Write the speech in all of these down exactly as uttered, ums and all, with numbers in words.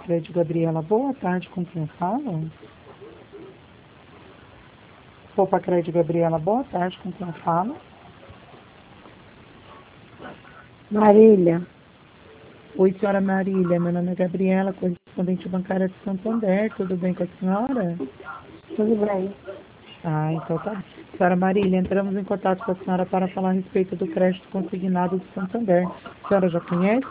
Pacred Gabriela, boa tarde, com quem fala? Sou Pacred Gabriela, boa tarde, com quem fala? Marília. Oi, senhora Marília, meu nome é Gabriela, correspondente bancária de Santander, tudo bem com a senhora? Tudo bem. Ah, então tá bom. Senhora Marília, entramos em contato com a senhora para falar a respeito do crédito consignado do Santander. A senhora já conhece?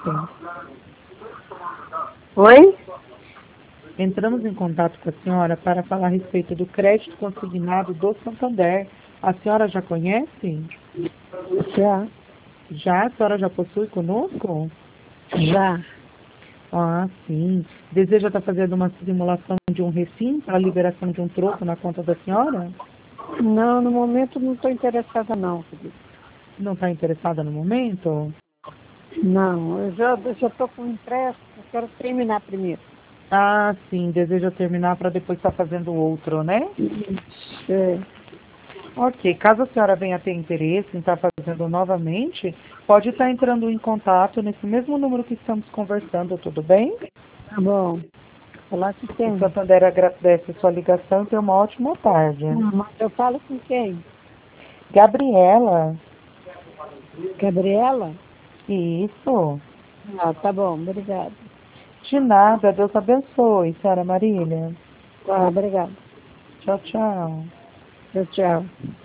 Oi? Entramos em contato com a senhora para falar a respeito do crédito consignado do Santander. A senhora já conhece? Já. Já? A senhora já possui conosco? Já. Ah, sim. Deseja estar fazendo uma simulação de um refim para a liberação de um troco na conta da senhora? Não, no momento não estou interessada não, Felipe. Não está interessada no momento? Não, eu já estou com empréstimo, eu quero terminar primeiro. Ah, sim. Deseja terminar para depois estar fazendo outro, né? É. Ok. Caso a senhora venha ter interesse em estar fazendo novamente, pode estar entrando em contato nesse mesmo número que estamos conversando, tudo bem? Tá bom. Falar que O tem. Santander agradece a sua ligação e tenha uma ótima tarde. Não, mas eu falo com quem? Gabriela? Gabriela? Isso. Ah, tá bom, obrigada. De nada. Deus abençoe, senhora Marília. Tá, obrigada. Tchau, tchau. Tchau, tchau.